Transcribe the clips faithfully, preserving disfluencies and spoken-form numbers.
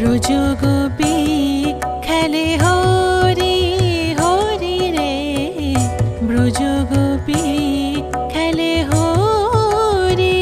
ব্রজগোপী খেলে হরি হরি রে, ব্রজগোপী খেলে হরি।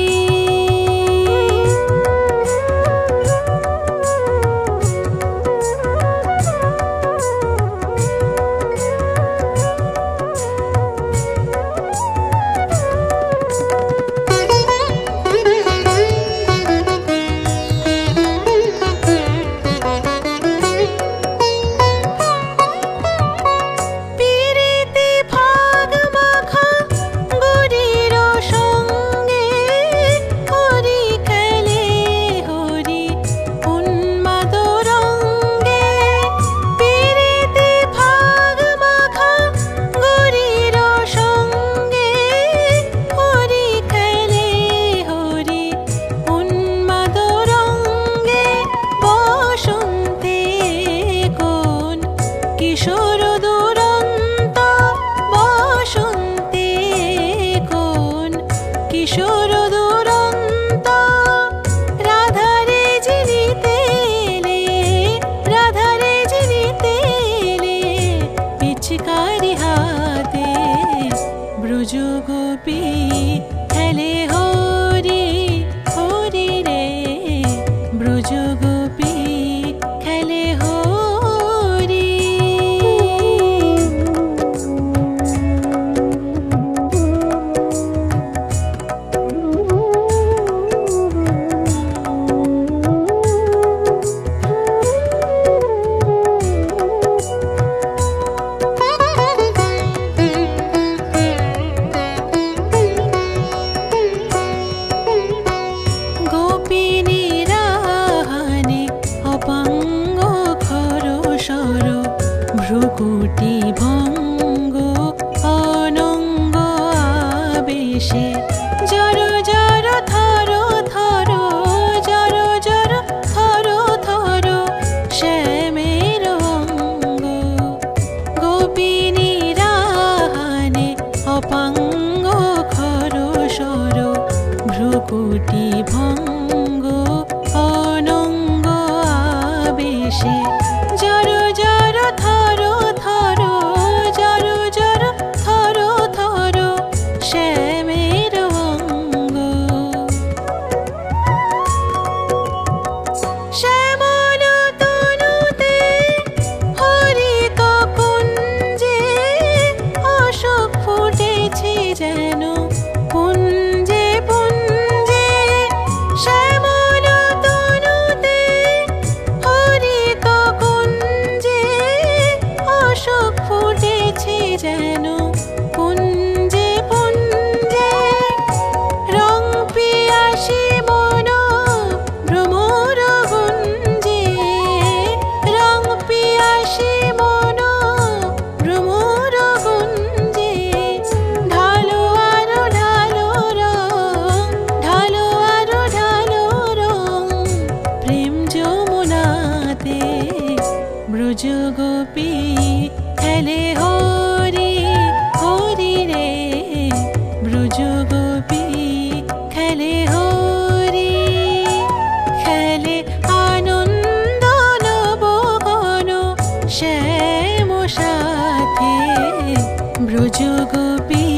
ব্রজগোপী খেলে হরি হরি রে, ব্রজগোপী খেলে হরি। ভ্রুকুটি ভঙ্গ অনঙ্গ আবেশে জর জর থর থর জর জর থর থর শ্যামের অঙ্গ। গোপিনী রাহানে অপাঙ্গ খর সর ভ্রুকুটি ভঙ্গ অনঙ্গ আবেশে জর জর থর থর জর জর থর থর শ্যামের অঙ্গ। শ্যামল তনুতে হরিত কুঞ্জে অশোক ফুটেছে যেন পুঞ্জে পুঞ্জে। শ্যামল তনুতে হরিত কুঞ্জে অশোক ফুটেছে যেন পুঞ্জে পুঞ্জে। রং পিয়াসী মন ভ্রমর গুঞ্জে, রং পিয়াসী মন ভ্রমর গুঞ্জে। ঢালো আরো ঢালো রং, ঢালো আরো ঢালো রং প্রেম যমুনাতে। ব্রজগোপী খেলে হরি হরি রে, ব্রজগোপী খেলে হরি। খেলে আনন্দ নবগণ শ্যাম সাথে, ব্রজগোপী